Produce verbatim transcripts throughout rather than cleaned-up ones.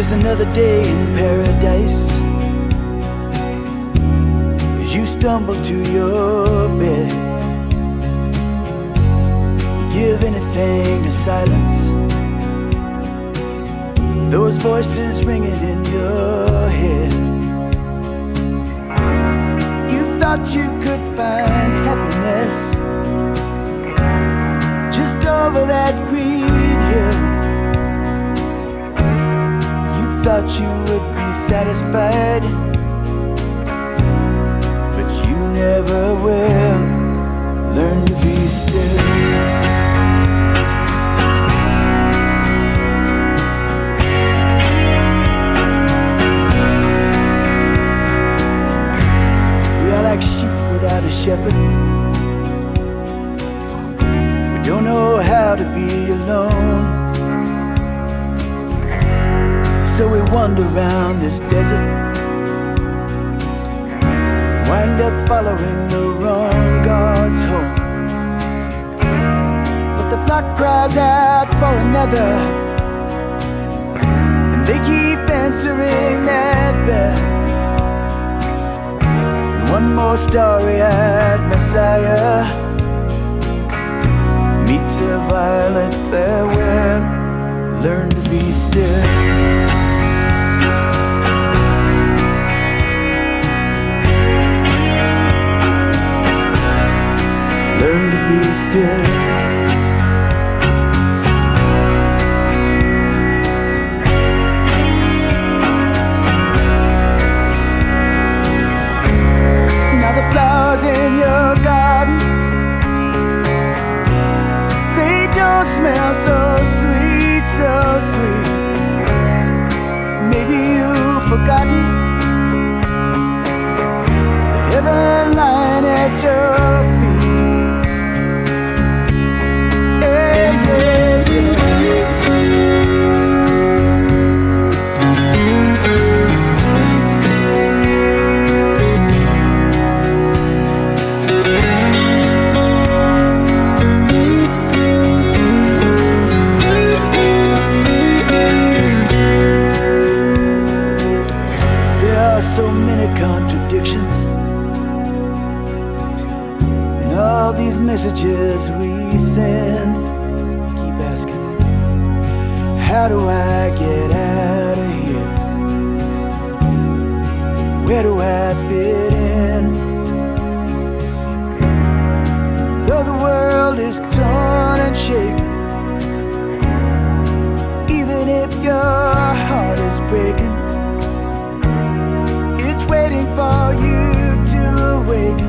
There's another day in paradise as you stumble to your bed. You give anything to silence those voices ringing in your head. You thought you could find happiness just over that green hill. You thought you would be satisfied, but you never will. Learn to be still. Like sheep without a shepherd, we don't know how to be alone. So we wander around this desert, wind up following the wrong God's home. But the flock cries out for another, and they keep answering that bell. One more starry-eyed Messiah meets a violent farewell. Learn to be still. Learn to be still. In your garden, they don't smell so sweet, so sweet. Maybe you've forgotten the heaven lying at your feet. Yeah, yeah, yeah. So many contradictions in all these messages we send. Keep asking, how do I get out of here? Where do I fit in? Though the world is torn and shaken, even if your heart is breaking, waiting for you to awaken.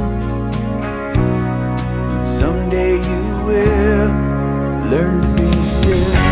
Someday you will learn to be still.